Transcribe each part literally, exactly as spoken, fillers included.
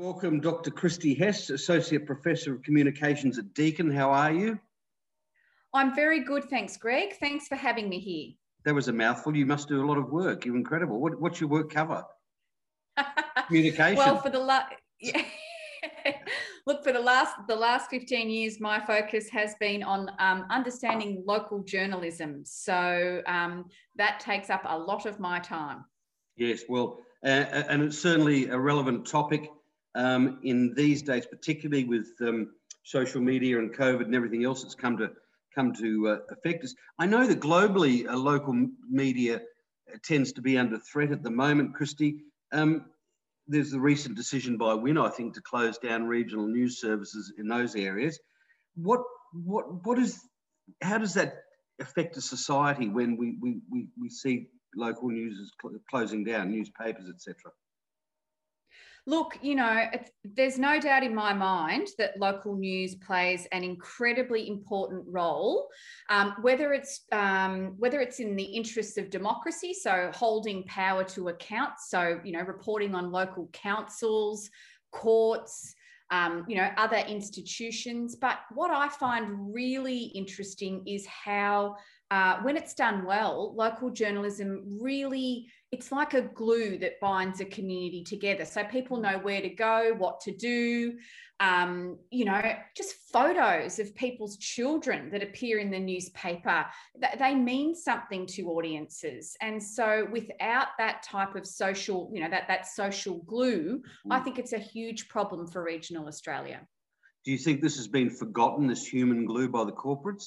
Welcome, Doctor Christy Hess, Associate Professor of Communications at Deakin. How are you? I'm very good, thanks, Greg. Thanks for having me here. That was a mouthful. You must do a lot of work. You're incredible. What, what's your work cover? Communication. Well, for the last, yeah. Look, for the last the last fifteen years, my focus has been on um, understanding local journalism. So um, that takes up a lot of my time. Yes, well, uh, and it's certainly a relevant topic um, in these days, particularly with um, social media and COVID and everything else that's come to come to uh, affect us. I know that globally, uh, local media tends to be under threat at the moment, Christy. Um, there's the recent decision by Win, I think, to close down regional news services in those areas. What, what, what is, how does that affect a society when we, we, we, we see local news cl closing down, newspapers, et cetera? Look, you know, it's, there's no doubt in my mind that local news plays an incredibly important role, um, whether it's um, whether it's in the interests of democracy, so holding power to account, so, you know, reporting on local councils, courts, um, you know, other institutions. But what I find really interesting is how, uh, when it's done well, local journalism really, it's like a glue that binds a community together. So people know where to go, what to do, um, you know, just photos of people's children that appear in the newspaper, they mean something to audiences. And so without that type of social, you know, that, that social glue, mm. I think it's a huge problem for regional Australia. Do you think this has been forgotten, this human glue, by the corporates?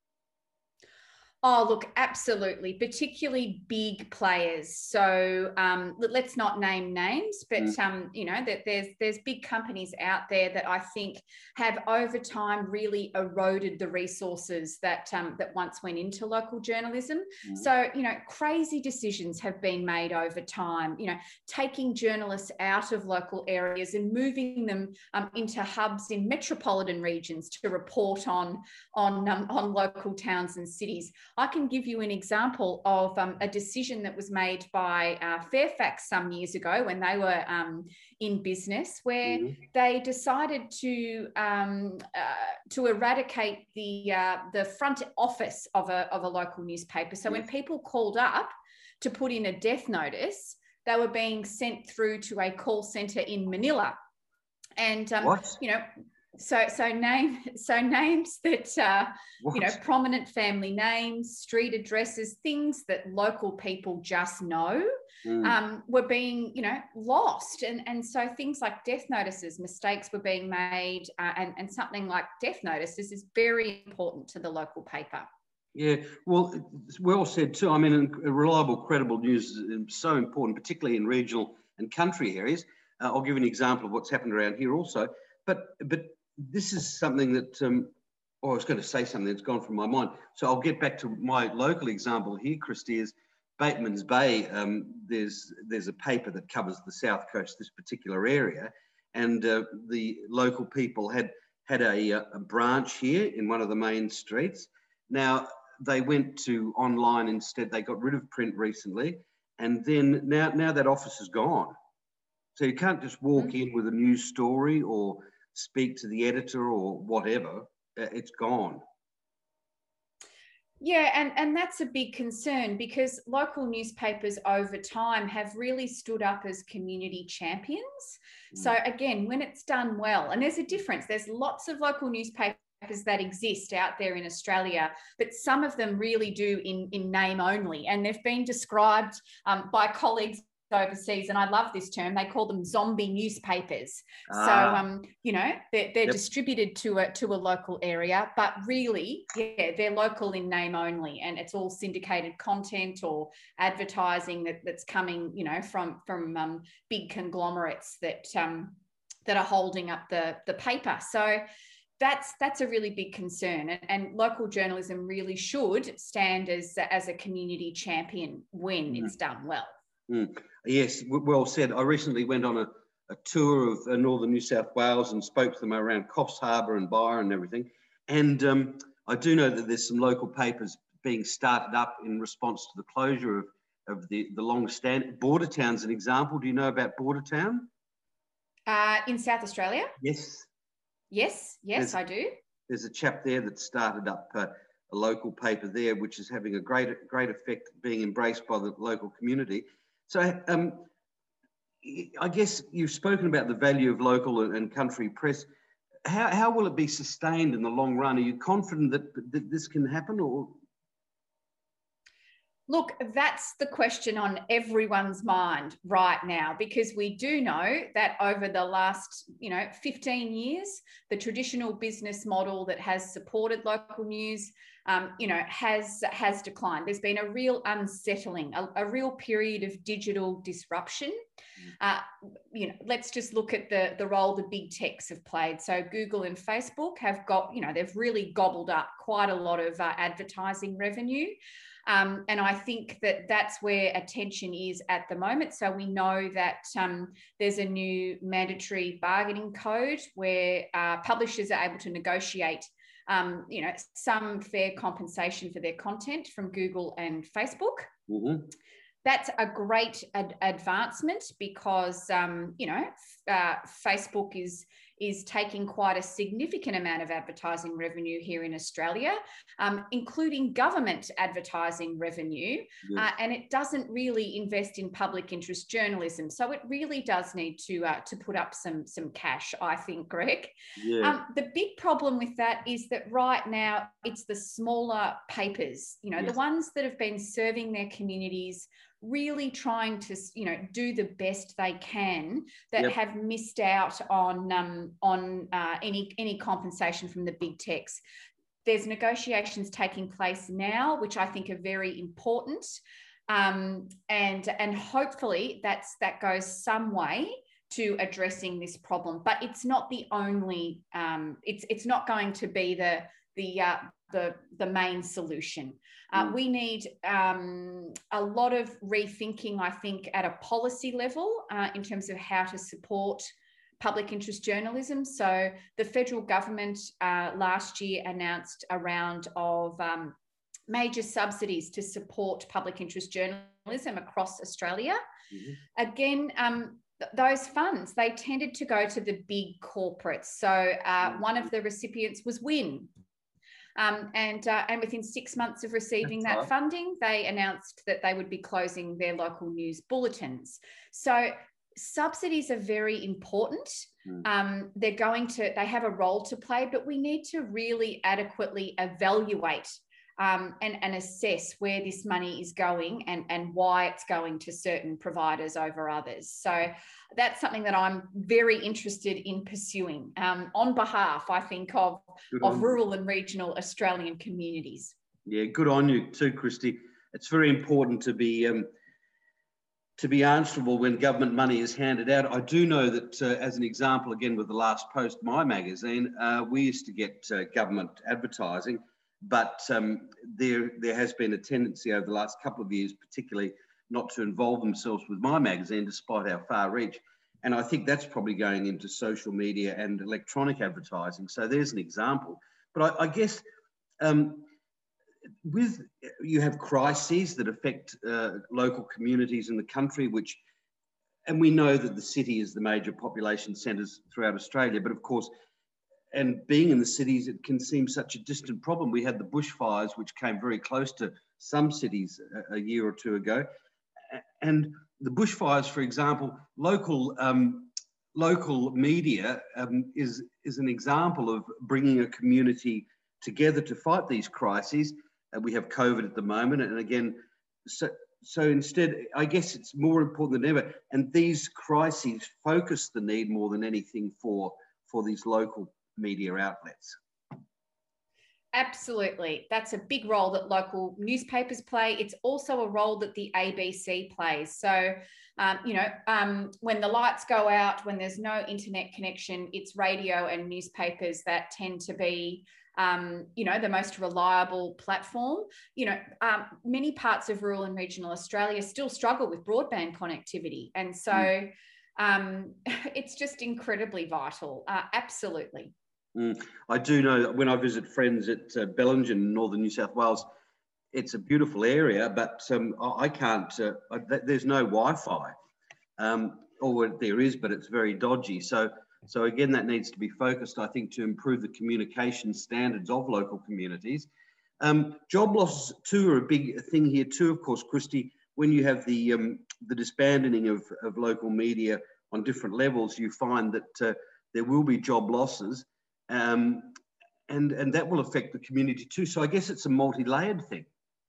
Oh, look, absolutely, particularly big players. So um, let's not name names, but mm. um, you know, that there's there's big companies out there that I think have over time really eroded the resources that um, that once went into local journalism. Mm. So you know, crazy decisions have been made over time. You know, taking journalists out of local areas and moving them um, into hubs in metropolitan regions to report on on um, on local towns and cities. I can give you an example of um, a decision that was made by uh, Fairfax some years ago when they were um, in business, where mm-hmm. they decided to um, uh, to eradicate the uh, the front office of a of a local newspaper. So yes. when people called up to put in a death notice, they were being sent through to a call centre in Manila, and um, what? you know. So, so name, so names that, uh, you know, prominent family names, street addresses, things that local people just know, mm. um, were being, you know, lost. And, and so things like death notices, mistakes were being made, uh, and, and something like death notices is very important to the local paper. Yeah, well, it's well said too. I mean, reliable, credible news is so important, particularly in regional and country areas. Uh, I'll give you an example of what's happened around here also. But, but this is something that, um, oh, I was going to say something that's gone from my mind. So I'll get back to my local example here, Christy, is Bateman's Bay. Um, there's, there's a paper that covers the south coast, this particular area, and uh, the local people had, had a, a branch here in one of the main streets. Now, they went to online instead. They got rid of print recently, and then now, now that office is gone. So you can't just walk mm-hmm. in with a news story or speak to the editor or whatever. It's gone. Yeah, and, and that's a big concern because local newspapers over time have really stood up as community champions. Mm. So again, when it's done well, and there's a difference, there's lots of local newspapers that exist out there in Australia, but some of them really do in, in name only, and they've been described um, by colleagues overseas, and I love this term, they call them zombie newspapers. Ah. So um you know, they're, they're yep. distributed to a to a local area, but really, yeah, they're local in name only, and it's all syndicated content or advertising that, that's coming, you know, from from um, big conglomerates that um that are holding up the the paper. So That's that's a really big concern, and, and local journalism really should stand as as a community champion when mm. it's done well. Mm. Yes, well said. I recently went on a, a tour of uh, northern New South Wales and spoke to them around Coffs Harbour and Byron and everything. And um, I do know that there's some local papers being started up in response to the closure of, of the, the long stand. Bordertown's an example. Do you know about Bordertown? Uh, in South Australia? Yes. Yes, yes, there's, I do. There's a chap there that started up uh, a local paper there, which is having a great, great effect, being embraced by the local community. So um, I guess you've spoken about the value of local and country press. How, how will it be sustained in the long run? Are you confident that, that this can happen, or? Look, that's the question on everyone's mind right now, because we do know that over the last, you know, fifteen years, the traditional business model that has supported local news, um, you know, has, has declined. There's been a real unsettling, a, a real period of digital disruption. Uh, you know, let's just look at the, the role the big techs have played. So Google and Facebook have got, you know, they've really gobbled up quite a lot of uh, advertising revenue. Um, and I think that that's where attention is at the moment. So we know that um, there's a new mandatory bargaining code where uh, publishers are able to negotiate, um, you know, some fair compensation for their content from Google and Facebook. Mm-hmm. That's a great ad- advancement because, um, you know, uh, Facebook is is taking quite a significant amount of advertising revenue here in Australia, um, including government advertising revenue, yes. uh, and it doesn't really invest in public interest journalism. So it really does need to uh, to put up some, some cash, I think, Greg. Yeah. Um, the big problem with that is that right now it's the smaller papers, you know, yes. the ones that have been serving their communities, really trying to, you know, do the best they can, that yep. have missed out on um, on uh, any any compensation from the big techs. There's negotiations taking place now, which I think are very important, um, and and hopefully that's that goes some way to addressing this problem. But it's not the only. Um, it's it's not going to be the the uh, the the main solution. Uh, mm. We need um, a lot of rethinking, I think, at a policy level uh, in terms of how to support public interest journalism. So the federal government uh, last year announced a round of um, major subsidies to support public interest journalism across Australia. Mm-hmm. Again, um, th- those funds, they tended to go to the big corporates. So uh, mm-hmm. one of the recipients was Win. Um, and, uh, and within six months of receiving That's that right. funding, they announced that they would be closing their local news bulletins. So subsidies are very important. Mm. Um, they're going to, they have a role to play, but we need to really adequately evaluate um, and, and assess where this money is going and, and why it's going to certain providers over others. So that's something that I'm very interested in pursuing um, on behalf, I think, of, of rural and regional Australian communities. Yeah, good on you too, Christy. It's very important to be um, to be answerable when government money is handed out. I do know that, uh, as an example, again, with the last post, My Magazine, uh, we used to get uh, government advertising, but um, there, there has been a tendency over the last couple of years, particularly, not to involve themselves with My Magazine, despite our far reach. And I think that's probably going into social media and electronic advertising. So there's an example. But I, I guess um, with you have crises that affect uh, local communities in the country, which, and we know that the city is the major population centres throughout Australia, but of course, and being in the cities, it can seem such a distant problem. We had the bushfires, which came very close to some cities a, a year or two ago. And the bushfires, for example, local um, local media um, is, is an example of bringing a community together to fight these crises. Uh, we have COVID at the moment. And again, so, so instead, I guess it's more important than ever. And these crises focus the need more than anything for, for these local media outlets. Absolutely. That's a big role that local newspapers play. It's also a role that the A B C plays. So, um, you know, um, when the lights go out, when there's no internet connection, it's radio and newspapers that tend to be, um, you know, the most reliable platform. You know, um, many parts of rural and regional Australia still struggle with broadband connectivity. And so mm. um, it's just incredibly vital. Uh, absolutely. Mm. I do know that when I visit friends at uh, Bellingen, northern New South Wales, it's a beautiful area, but um, I can't, uh, I, there's no Wi-Fi. Um, or there is, but it's very dodgy. So, so again, that needs to be focused, I think, to improve the communication standards of local communities. Um, job losses too are a big thing here too, of course, Christy. When you have the um, the disbanding of, of local media on different levels, you find that uh, there will be job losses, um, and and that will affect the community too. So I guess it's a multi-layered thing.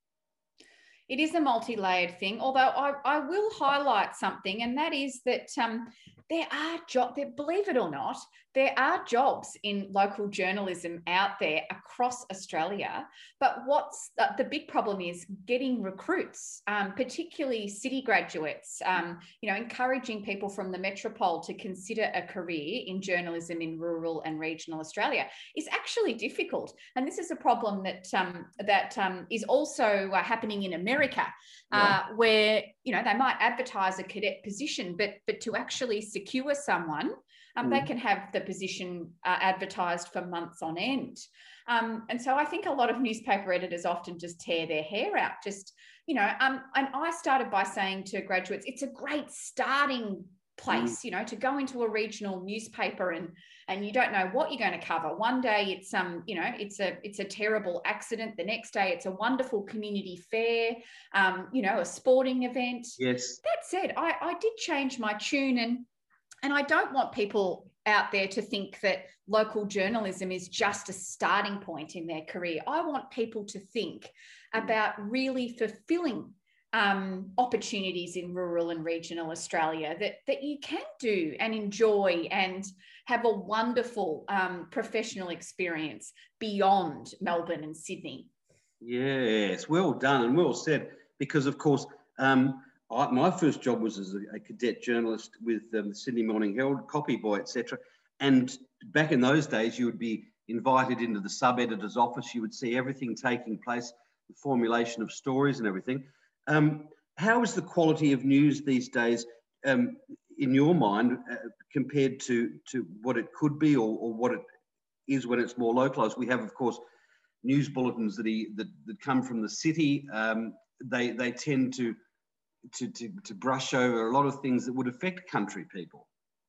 It is a multi-layered thing, although I, I will highlight something, and that is that um, there are jobs, believe it or not, there are jobs in local journalism out there across Australia. But what's the, the big problem is getting recruits, um, particularly city graduates, um, you know, encouraging people from the metropole to consider a career in journalism in rural and regional Australia is actually difficult. And this is a problem that, um, that um, is also uh, happening in America, uh, yeah. where, you know, they might advertise a cadet position, but, but to actually secure someone, Um, mm. they can have the position uh, advertised for months on end. Um, and so I think a lot of newspaper editors often just tear their hair out. Just, you know, um, and I started by saying to graduates, it's a great starting place, mm. you know, to go into a regional newspaper and and you don't know what you're going to cover. One day it's um, you know, it's a it's a terrible accident. The next day it's a wonderful community fair, um, you know, a sporting event. Yes. That said, I, I did change my tune, and And I don't want people out there to think that local journalism is just a starting point in their career. I want people to think about really fulfilling um, opportunities in rural and regional Australia that, that you can do and enjoy and have a wonderful um, professional experience beyond Melbourne and Sydney. Yes, well done and well said, because of course, um, I, my first job was as a, a cadet journalist with um, the Sydney Morning Herald, copy boy, et cetera. And back in those days, you would be invited into the sub-editor's office. You would see everything taking place, the formulation of stories and everything. Um, how is the quality of news these days, um, in your mind, uh, compared to, to what it could be or, or what it is when it's more localised? We have, of course, news bulletins that, he, that, that come from the city. Um, they, they tend to To, to, to brush over a lot of things that would affect country people.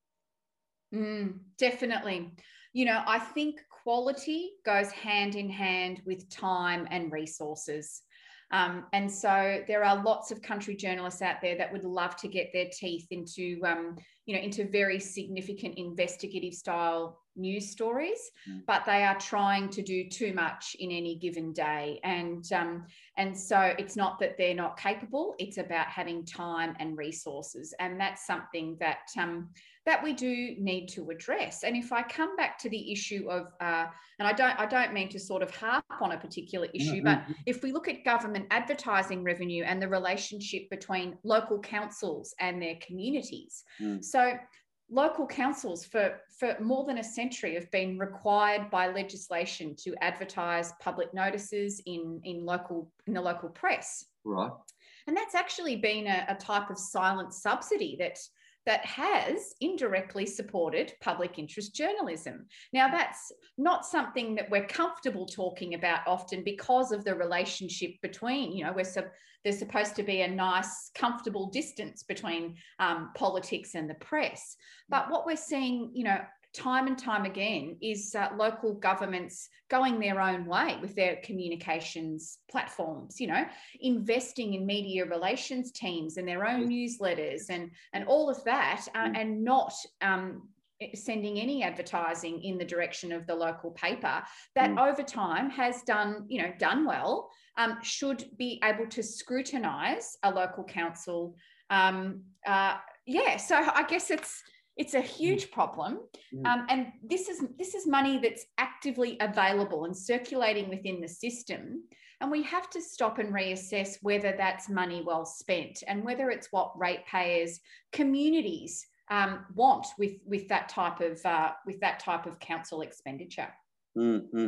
Mm, definitely. You know, I think quality goes hand in hand with time and resources. Um, and so there are lots of country journalists out there that would love to get their teeth into, um, you know, into very significant investigative style news stories, mm. but they are trying to do too much in any given day. And, um, and so it's not that they're not capable, it's about having time and resources. And that's something that, um, that we do need to address. And if I come back to the issue of, uh, and I don't, I don't mean to sort of harp on a particular issue, mm-hmm. but if we look at government advertising revenue and the relationship between local councils and their communities. Mm. So local councils for, for more than a century have been required by legislation to advertise public notices in, in, local, in the local press. Right. And that's actually been a, a type of silent subsidy that that has indirectly supported public interest journalism. Now, that's not something that we're comfortable talking about often because of the relationship between, you know, we're so, there's supposed to be a nice, comfortable distance between um, politics and the press. But what we're seeing, you know, time and time again is uh, local governments going their own way with their communications platforms, you know, investing in media relations teams and their own newsletters and, and all of that, uh, and not um, sending any advertising in the direction of the local paper that mm. over time has done, you know, done well, um, should be able to scrutinise a local council. Um, uh, yeah, so I guess it's, It's a huge problem, um, and this is this is money that's actively available and circulating within the system, and we have to stop and reassess whether that's money well spent and whether it's what ratepayers, communities um, want with with that type of uh, with that type of council expenditure. Mm-hmm.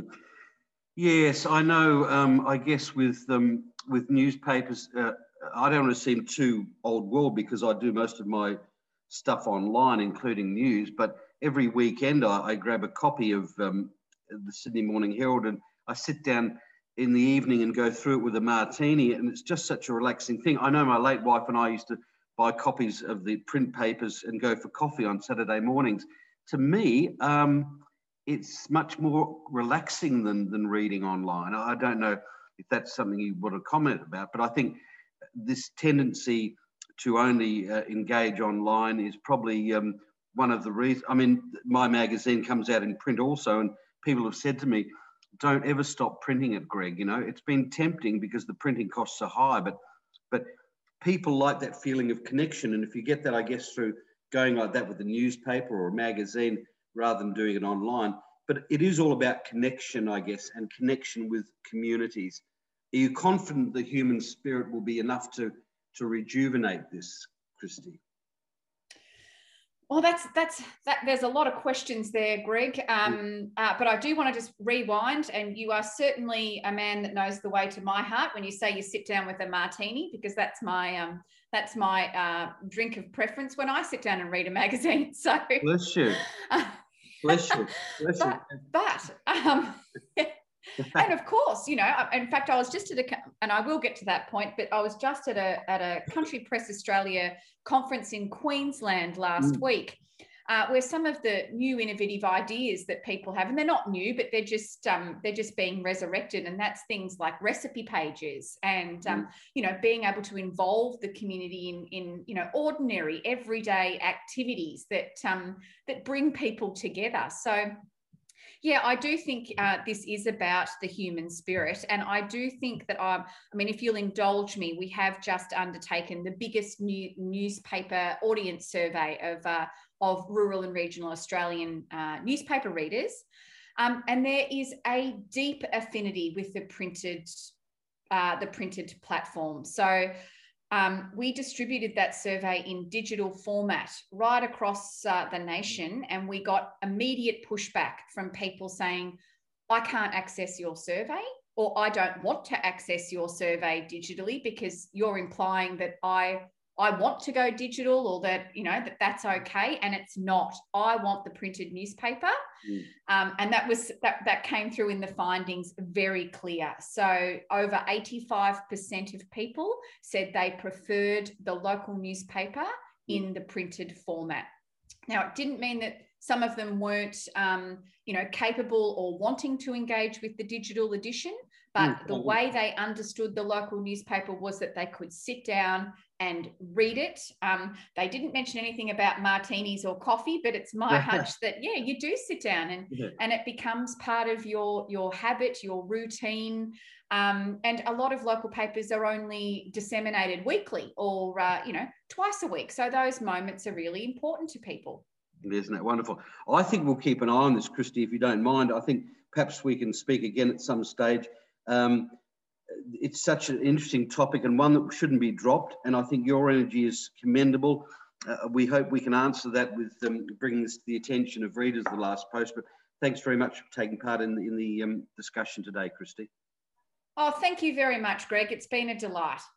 Yes, I know. Um, I guess with um, with newspapers, uh, I don't want to seem too old world because I do most of my stuff online, including news, but every weekend I, I grab a copy of um, the Sydney Morning Herald and I sit down in the evening and go through it with a martini, and it's just such a relaxing thing. I know my late wife and I used to buy copies of the print papers and go for coffee on Saturday mornings. To me, um, it's much more relaxing than, than reading online. I don't know if that's something you want to comment about, but I think this tendency to only uh, engage online is probably um, one of the reasons. I mean, my magazine comes out in print also, and people have said to me, don't ever stop printing it, Greg. You know, it's been tempting because the printing costs are high, but but people like that feeling of connection. And if you get that, I guess, through going like that with a newspaper or a magazine rather than doing it online. But it is all about connection, I guess, and connection with communities. Are you confident the human spirit will be enough to, to rejuvenate this, Christy? Well, that's that's that. There's a lot of questions there, Greg. Um, uh, but I do want to just rewind. And you are certainly a man that knows the way to my heart when you say you sit down with a martini, because that's my um, that's my uh, drink of preference when I sit down and read a magazine. So bless you, bless you, bless but, you. But um, and of course, you know, in fact, I was just at a, and I will get to that point, but I was just at a at a Country Press Australia conference in Queensland last mm. week, uh, where some of the new innovative ideas that people have, and they're not new, but they're just um, they're just being resurrected, and that's things like recipe pages and um, mm. you know, being able to involve the community in in you know, ordinary everyday activities that um, that bring people together. So. Yeah, I do think uh, this is about the human spirit. And I do think that, I'm, I mean, if you'll indulge me, we have just undertaken the biggest new newspaper audience survey of, uh, of rural and regional Australian uh, newspaper readers. Um, and there is a deep affinity with the printed, uh, the printed platform. So Um, we distributed that survey in digital format right across uh, the nation, and we got immediate pushback from people saying, I can't access your survey, or I don't want to access your survey digitally because you're implying that I I want to go digital, or that, you know, that that's okay. And it's not. I want the printed newspaper. Mm. Um, and that was that that came through in the findings very clear. So over eighty-five percent of people said they preferred the local newspaper in the printed format. Now, it didn't mean that some of them weren't, um, you know, capable or wanting to engage with the digital edition, but mm. the way they understood the local newspaper was that they could sit down and read it. Um, they didn't mention anything about martinis or coffee, but it's my hunch that, yeah, you do sit down and, yeah. and it becomes part of your, your habit, your routine. Um, and a lot of local papers are only disseminated weekly or, uh, you know, twice a week. So those moments are really important to people. Isn't that wonderful? I think we'll keep an eye on this, Christy, if you don't mind. I think perhaps we can speak again at some stage. Um, it's such an interesting topic and one that shouldn't be dropped. And I think your energy is commendable. Uh, we hope we can answer that with um, bringing this to the attention of readers, the last post. But thanks very much for taking part in the, in the um, discussion today, Christy. Oh, thank you very much, Greg. It's been a delight.